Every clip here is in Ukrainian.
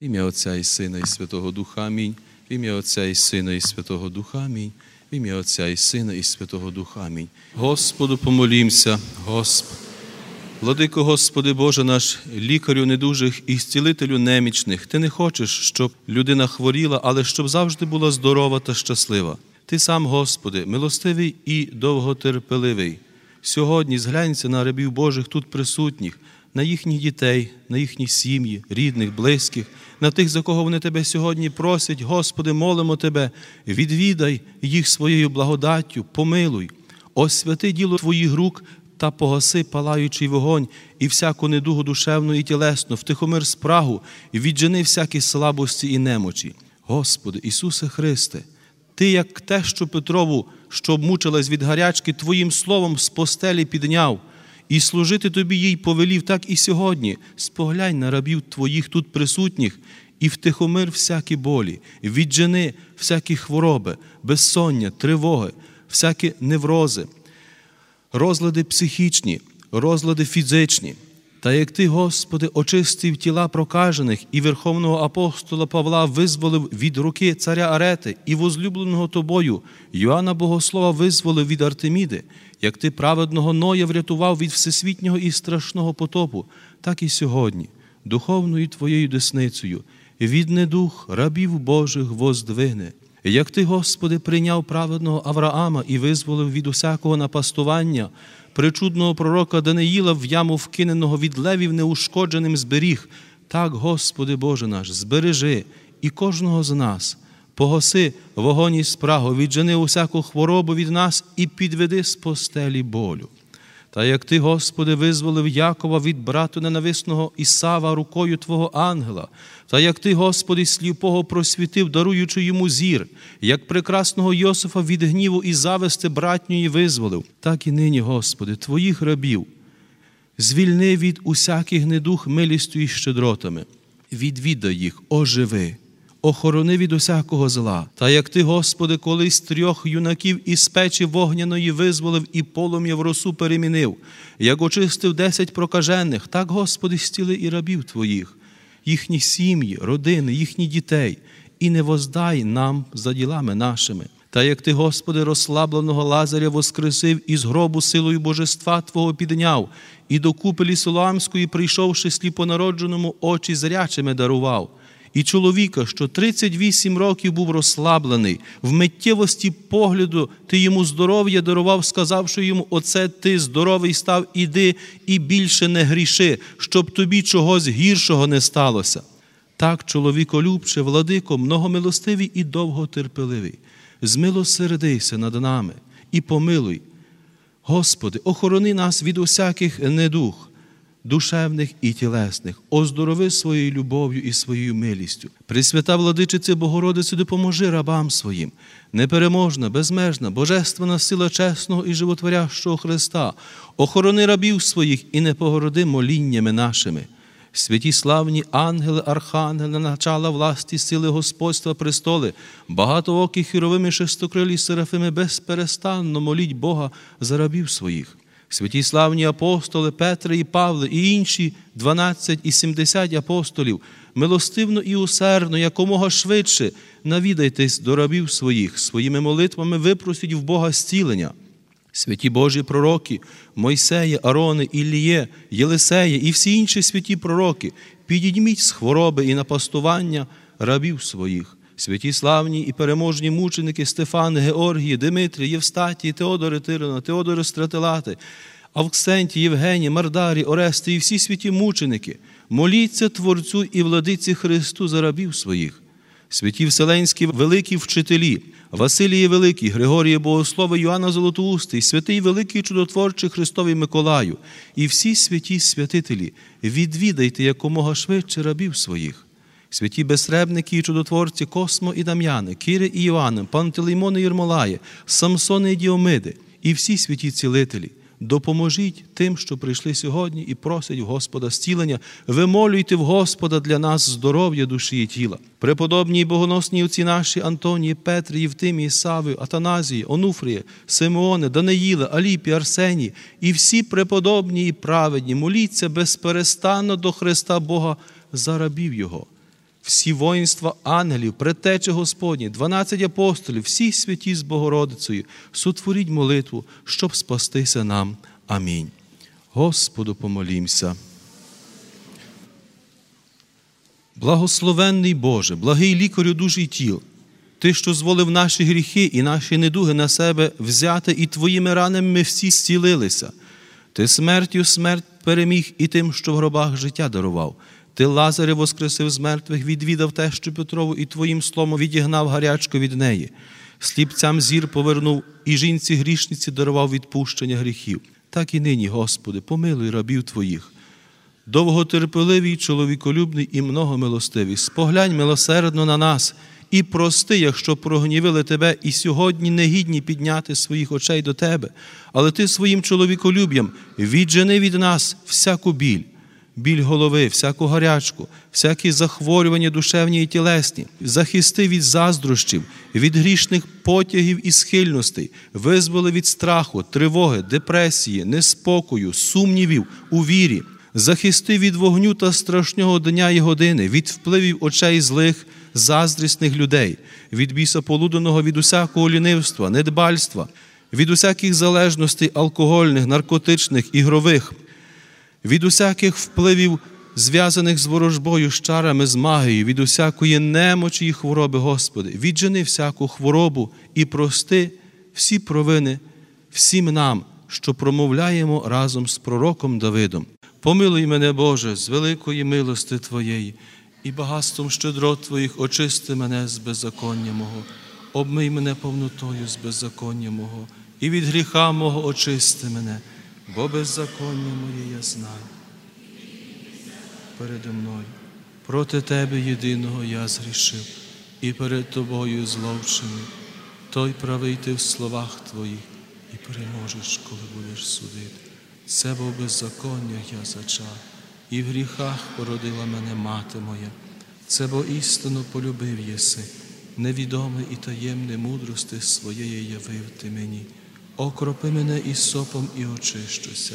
В ім'я Отця і Сина, і Святого Духа. Амінь. В ім'я Отця і Сина, і Святого Духа. Амінь. В ім'я Отця і Сина, і Святого Духа. Амінь. Господу помолімся, Господи. Владико, Господи Боже наш, лікарю недужих і зцілителю немічних, Ти не хочеш, щоб людина хворіла, але щоб завжди була здорова та щаслива. Ти сам, Господи, милостивий і довготерпеливий. Сьогодні зглянься на рабів Божих тут присутніх, на їхніх дітей, на їхні сім'ї, рідних, близьких, на тих, за кого вони Тебе сьогодні просять. Господи, молимо Тебе, відвідай їх своєю благодаттю, помилуй, освяти діло Твоїх рук та погаси палаючий вогонь і всяку недугу душевну і тілесну, втихомир спрагу і віджени всякі слабості і немочі. Господи, Ісусе Христе, Ти, як тещу Петрову, що мучилась від гарячки, Твоїм словом з постелі підняв, і служити Тобі їй повелів, так і сьогодні споглянь на рабів Твоїх тут присутніх і втихомир всякі болі, віджени всякі хвороби, безсоння, тривоги, всякі неврози, розлади психічні, розлади фізичні. Та як Ти, Господи, очистив тіла прокажених і Верховного апостола Павла визволив від руки царя Арети і возлюбленого Тобою Йоанна Богослова визволив від Артеміди, як Ти праведного Ноя врятував від всесвітнього і страшного потопу, так і сьогодні, духовною Твоєю десницею, від недух рабів Божих воздвигне. Як Ти, Господи, прийняв праведного Авраама і визволив від усякого напастування, причудного пророка Даниїла в яму вкиненого від левів неушкодженим зберіг, так, Господи Боже наш, збережи і кожного з нас, погаси вогонь і спрагу, віджени усяку хворобу від нас і підведи з постелі болю. Та як Ти, Господи, визволив Якова від брату ненависного Ісава рукою Твого ангела, та як Ти, Господи, сліпого просвітив, даруючи йому зір, як прекрасного Йосифа від гніву і зависти братньої визволив, так і нині, Господи, Твоїх рабів звільни від усяких недух милістю і щедротами, відвідай їх, оживи, охорони від усякого зла. Та як Ти, Господи, колись 3 юнаків із печі вогняної визволив і полум'я в росу перемінив, як очистив 10 прокажених, так, Господи, зціли і рабів Твоїх, їхні сім'ї, родини, їхні дітей, і не воздай нам за ділами нашими. Та як Ти, Господи, розслабленого Лазаря воскресив і з гробу силою божества Твого підняв, і до купелі Силоамської, прийшовши сліпонародженому, очі зрячими дарував, і чоловіка, що 38 років був розслаблений, в миттєвості погляду Ти йому здоров'я дарував, сказавши йому: «Оце ти здоровий став, іди і більше не гріши, щоб тобі чогось гіршого не сталося». Так, чоловіколюбче, владико, многомилостивий і довготерпеливий, змилосердися над нами і помилуй. Господи, охорони нас від усяких недуг, душевних і тілесних, оздорови своєю любов'ю і своєю милістю. Пресвята Владичице Богородице, допоможи рабам своїм. Непереможна, безмежна, божественна сила чесного і животворящого Христа, охорони рабів своїх і не погороди моліннями нашими. Святі славні ангели, архангели, начала власті, сили господства, престоли, багатоокі хіровими, шестокрилі серафими, безперестанно моліть Бога за рабів своїх. Святі славні апостоли Петре і Павле і інші 12 і 70 апостолів, милостивно і усердно, якомога швидше навідайтесь до рабів своїх, своїми молитвами випросіть в Бога зцілення. Святі Божі пророки, Мойсея, Арони, Ілліє, Єлисея і всі інші святі пророки, підійміть з хвороби і напастування рабів своїх. Святі славні і переможні мученики Стефан, Георгій, Димитрій, Євстатій, Теодор Тирина, Теодор Стратилати, Авксентій, Євгеній, Мардарій, Орестий і всі святі мученики, моліться Творцю і Владиці Христу за рабів своїх. Святі вселенські великі вчителі, Василій Великий, Григорій Богослови, Йоанна Золотоустий, святий великий чудотворчий Христовий Миколаю і всі святі святителі, відвідайте якомога швидше рабів своїх. Святі безсребники і чудотворці Космо і Дам'яни, Кири і Іоанни, Пантелеймони і Єрмолаї, Самсони і Діомиди і всі святі цілителі, допоможіть тим, що прийшли сьогодні і просять в Господа зцілення, вимолюйте в Господа для нас здоров'я душі і тіла. Преподобні і богоносні отці наші Антонії, Петрі, Євтимії, Сави, Атаназії, Онуфрія, Симеони, Даниїла, Аліпі, Арсенії і всі преподобні і праведні, моліться безперестанно до Христа Бога за рабів Його. всі воїнства ангелів, предтечі Господні, 12 апостолів, всі святі з Богородицею, сотворіть молитву, щоб спастися нам. Амінь. Господу помолімся. Благословенний Боже, благий лікарю душ і тіл, Ти, що зволив наші гріхи і наші недуги на себе взяти, і Твоїми ранами ми всі зцілилися. Ти смертю смерть переміг і тим, що в гробах життя дарував. Ти Лазаря воскресив з мертвих, відвідав тещу Петрову і Твоїм словом відігнав гарячку від неї. Сліпцям зір повернув і жінці грішниці дарував відпущення гріхів. Так і нині, Господи, помилуй рабів Твоїх. Довготерпеливий, чоловіколюбний і многомилостивий, споглянь милосердно на нас і прости, якщо прогнівили Тебе і сьогодні негідні підняти своїх очей до Тебе, але Ти своїм чоловіколюб'ям віджени від нас всяку біль голови, всяку гарячку, всякі захворювання душевні і тілесні, захисти від заздрощів, від грішних потягів і схильностей, визволи від страху, тривоги, депресії, неспокою, сумнівів у вірі, захисти від вогню та страшного дня і години, від впливів очей злих, заздрісних людей, від бісополуденого, від усякого лінивства, недбальства, від усяких залежностей алкогольних, наркотичних, ігрових, від усяких впливів, зв'язаних з ворожбою, з чарами, з магією, від усякої немочі і хвороби, Господи, віджени всяку хворобу і прости всі провини всім нам, що промовляємо разом з пророком Давидом. Помилуй мене, Боже, з великої милости Твоєї, і багатством щедрот Твоїх очисти мене з беззаконня мого, обмий мене повнотою з беззаконня мого, і від гріха мого очисти мене, бо беззаконня моє я знаю. Передо мною, проти Тебе єдиного я згрішив, і перед Тобою зловчений. Той правий Ти в словах Твоїх, і переможеш, коли будеш судити. Це бо беззаконня я зачав, і в гріхах породила мене мати моя. Це бо істину полюбив єси, невідоме і таємне мудрости своєї явив Ти мені. Окропи мене ісопом і очищуся.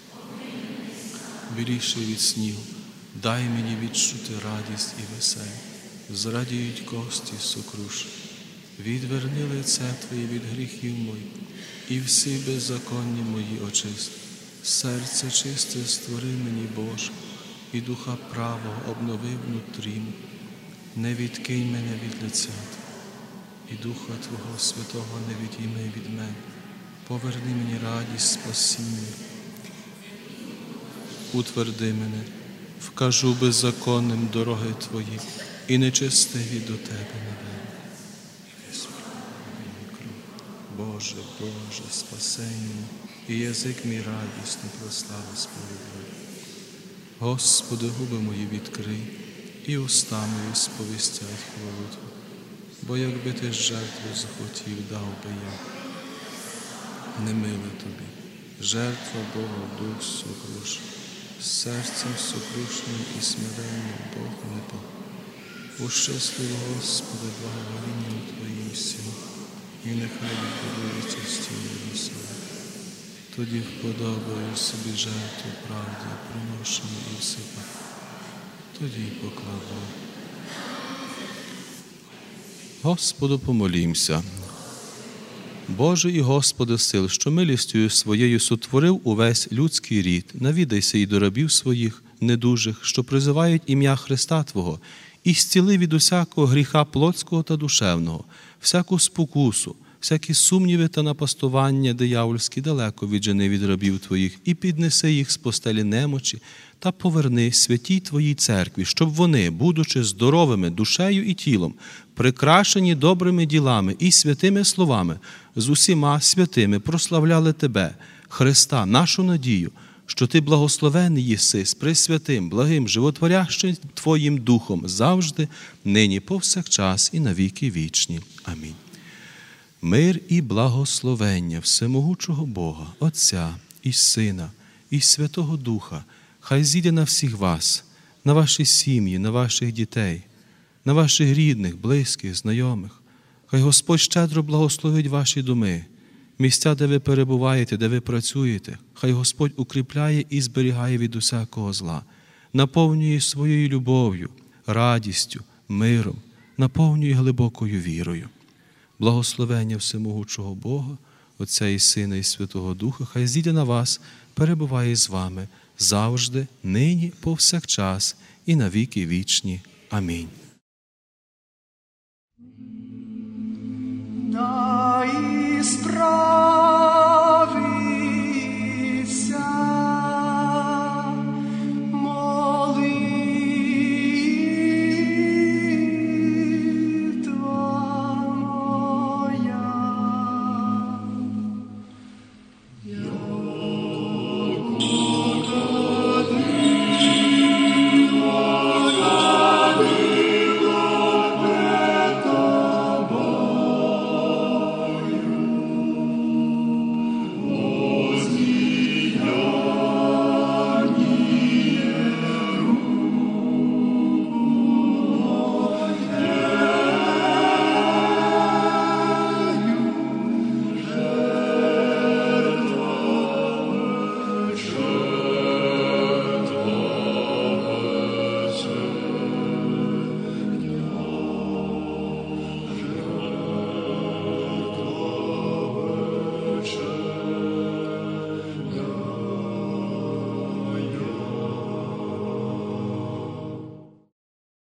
Біліший від снігу, дай мені відчути радість і веселі. Зрадіють кості сокруш. Відверни лице Твоє від гріхів моїх, і всі беззаконні мої очисти. Серце чисте створи мені, Боже, і духа правого обнови внутрі. Не відкинь мене від лиця Твого, і Духа Твого Святого не відійми від мене. Поверни мені радість спасіння. Утверди мене, вкажу беззаконним дороги Твої, і нечестиві до Тебе наведу. Боже, Боже, спасення, і язик мій радісно прослави сповідає. Господи, губи мої відкрий, і уста мої сповістять хвалу Твою. Бо якби Ти жертву захотів, дав би я. Не миле Тобі, жертва Бога, дух сокруш, серцем сокрушним і смиренним Бог не пах. Ущаслив, Господи, благоволінням Твоїм всім, і нехай відбудується стіни веселі. Тоді вподобаю собі жертву правді, приношення і всипа. Тоді покладу. Господу помолімся. Боже і Господи сил, що милістю Своєю сотворив увесь людський рід, навідайся і до рабів своїх недужих, що призивають ім'я Христа Твого, і зціли від усякого гріха плотського та душевного, всяку спокусу, всякі сумніви та напастування диявольські далеко віджени від рабів Твоїх, і піднеси їх з постелі немочі, та поверни святій Твоїй церкві, щоб вони, будучи здоровими душею і тілом, прикрашені добрими ділами і святими словами, з усіма святими прославляли Тебе, Христа, нашу надію, що Ти благословений єси з пресвятим, благим, животворящим Твоїм Духом завжди, нині, повсякчас і навіки вічні. Амінь. Мир і благословення всемогучого Бога, Отця і Сина, і Святого Духа, хай зійде на всіх вас, на ваші сім'ї, на ваших дітей, на ваших рідних, близьких, знайомих. Хай Господь щедро благословить ваші доми, місця, де ви перебуваєте, де ви працюєте. Хай Господь укріпляє і зберігає від усякого зла, наповнює своєю любов'ю, радістю, миром, наповнює глибокою вірою. Благословення всемогучого Бога, Отця і Сина і Святого Духа, хай зійде на вас, перебуває з вами завжди, нині, повсякчас і на віки вічні. Амінь. Дай справ